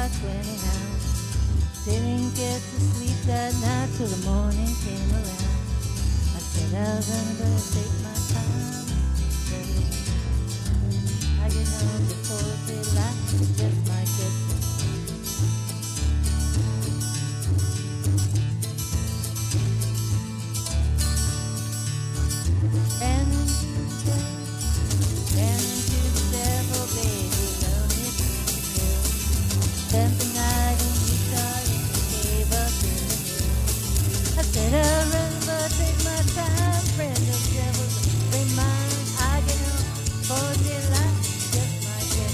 my 20 hours. Didn't get to sleep that night till the morning came around. I said I was gonna take my time. I get home before daylight, just might get and into the devil, baby, love me too. Spent the night in Utah in the cave up in the hills. I said I'd rather take my time, friend of the devil, bring mine. I get home for daylight, just might get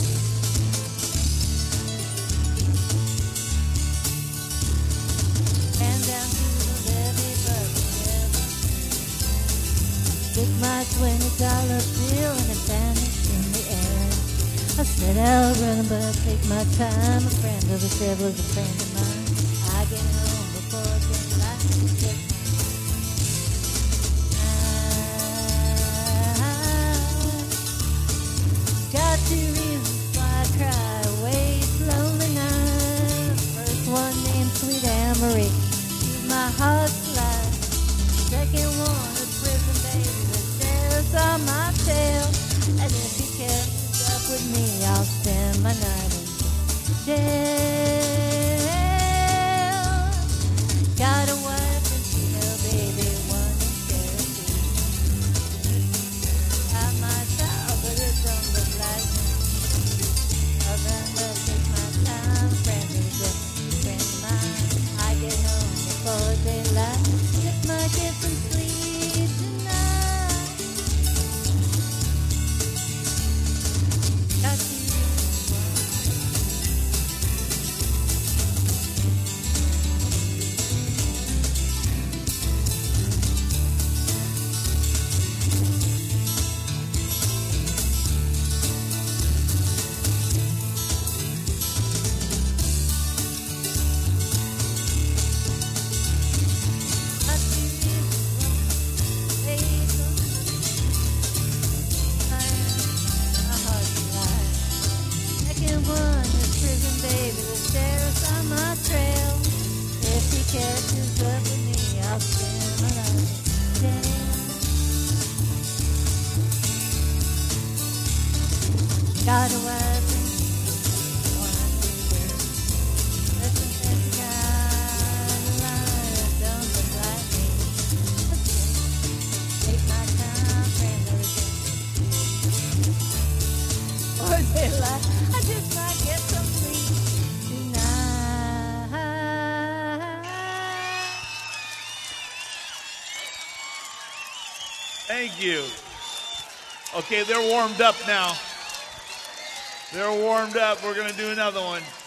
and down to the levee, but the devil took my $20 bill and it vanished in the air. I said I'll run but take my time. A friend of the devil is a friend of mine. I get home before daylight. Got 2 reasons why I cry away slowly night. First one named Sweet Amory, she's my heart's life. Second one is prison baby that stares on my tail. And if he catches up with me, I'll spend my night in jail. Got a wife and she a baby, one in Tennessee. I might die, but it don't look like me. I'll run but take my time, friend of the friend of mine. I get home before daylight, just might get some sleep tonight. Got you. Catches up with me, I'll spend my life in jail. Got a wife and one girl. Listen, this kind of life don't look like me. Take my time, friend of the day. Or daylight, I just might get some sleep tonight. Thank you. Okay, they're warmed up now. They're warmed up. We're going to do another one.